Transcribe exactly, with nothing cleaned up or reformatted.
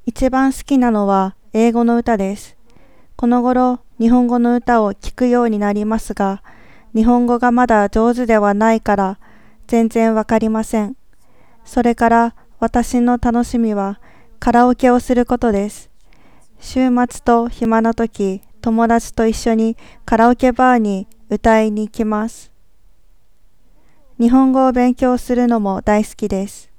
一番好きなのは英語の歌です。この頃、日本語の歌を聴くようになりますが、日本語がまだ上手ではないから全然わかりません。それから私の楽しみはカラオケをすることです。週末と暇な時、友達と一緒にカラオケバーに歌いに行きます。日本語を勉強するのも大好きです。